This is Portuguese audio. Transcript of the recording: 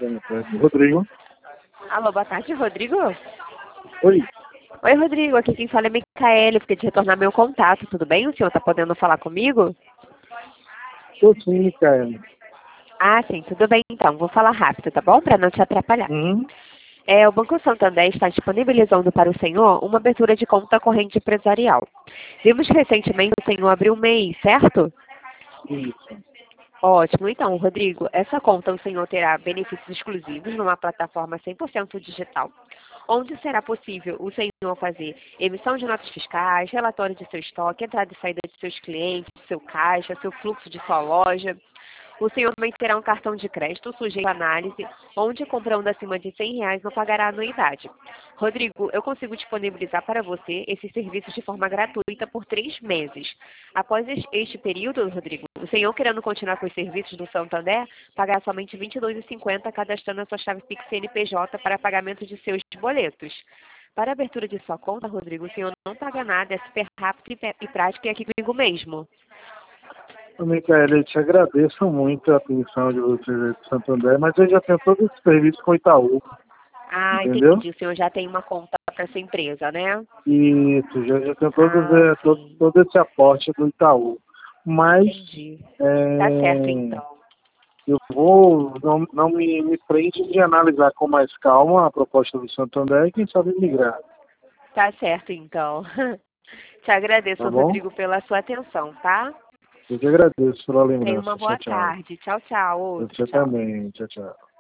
Rodrigo. Alô, boa tarde, Rodrigo. Oi. Oi, Rodrigo. Aqui quem fala é Micaele. Fiquei de retornar meu contato. Tudo bem? O senhor está podendo falar comigo? Tô sim, Micaela. Ah, sim. Tudo bem, então. Vou falar rápido, tá bom? Para não te atrapalhar. Uhum. O Banco Santander está disponibilizando para o senhor uma abertura de conta corrente empresarial. Vimos que recentemente o senhor abriu um MEI, certo? Isso. Ótimo. Então, Rodrigo, essa conta o senhor terá benefícios exclusivos numa plataforma 100% digital, onde será possível o senhor fazer emissão de notas fiscais, relatório de seu estoque, entrada e saída de seus clientes, seu caixa, seu fluxo de sua loja. O senhor também terá um cartão de crédito sujeito à análise, onde comprando acima de R$ 100 não pagará anuidade. Rodrigo, eu consigo disponibilizar para você esses serviços de forma gratuita por 3 meses. Após este período, Rodrigo, o senhor querendo continuar com os serviços do Santander, pagará somente R$ 22,50 cadastrando a sua chave Pix CNPJ para pagamento de seus boletos. Para a abertura de sua conta, Rodrigo, o senhor não paga nada, é super rápido e prático e aqui comigo mesmo. Micaela, eu te agradeço muito a atenção de vocês aí do Santander, mas eu já tenho todo esse serviço com o Itaú, Ah, entendeu? entendi. O senhor já tem uma conta para essa empresa, né? Isso, já tenho Ah, sim. todo esse aporte do Itaú. Mas Entendi. Tá certo, então. eu não me prende de analisar com mais calma a proposta do Santander e quem sabe migrar, Tá certo, então. Te agradeço, tá bom? Rodrigo, pela sua atenção, tá? Eu te agradeço pela Tenha lembrança. uma Tchau, boa tchau. tarde. Tchau, tchau. Outro, Você tchau. também. Tchau, tchau.